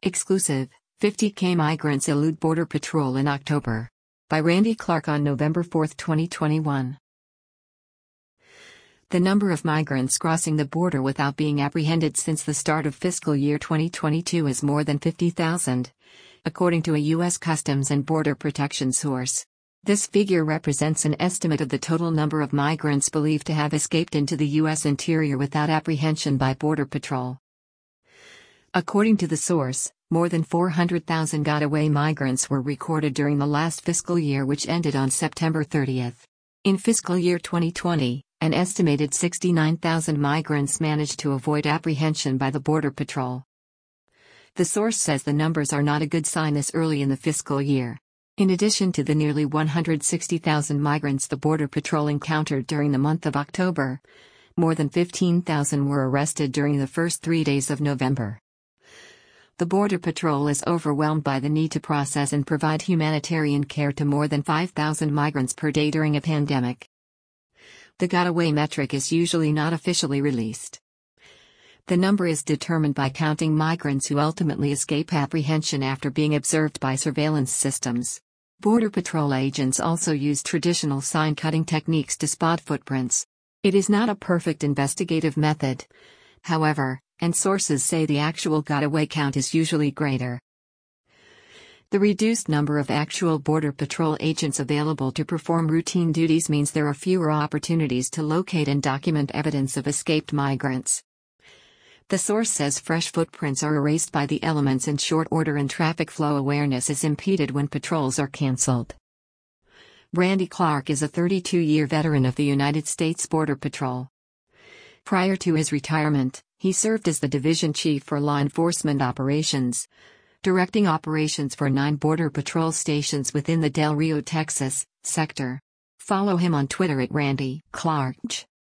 Exclusive, 50K migrants elude Border Patrol in October. By Randy Clark on November 4, 2021. The number of migrants crossing the border without being apprehended since the start of fiscal year 2022 is more than 50,000, according to a U.S. Customs and Border Protection source. This figure represents an estimate of the total number of migrants believed to have escaped into the U.S. interior without apprehension by Border Patrol. According to the source, more than 400,000 got-away migrants were recorded during the last fiscal year, which ended on September 30. In fiscal year 2020, an estimated 69,000 migrants managed to avoid apprehension by the Border Patrol. The source says the numbers are not a good sign this early in the fiscal year. In addition to the nearly 160,000 migrants the Border Patrol encountered during the month of October, more than 15,000 were arrested during the first 3 days of November. The Border Patrol is overwhelmed by the need to process and provide humanitarian care to more than 5,000 migrants per day during a pandemic. The got-away metric is usually not officially released. The number is determined by counting migrants who ultimately escape apprehension after being observed by surveillance systems. Border Patrol agents also use traditional sign-cutting techniques to spot footprints. It is not a perfect investigative method, however, and sources say the actual got-away count is usually greater. The reduced number of actual Border Patrol agents available to perform routine duties means there are fewer opportunities to locate and document evidence of escaped migrants. The source says fresh footprints are erased by the elements in short order and traffic flow awareness is impeded when patrols are canceled. Randy Clark is a 32-year veteran of the United States Border Patrol. Prior to his retirement, he served as the division chief for law enforcement operations, directing operations for 9 Border Patrol stations within the Del Rio, Texas, sector. Follow him on Twitter at Randy Clark.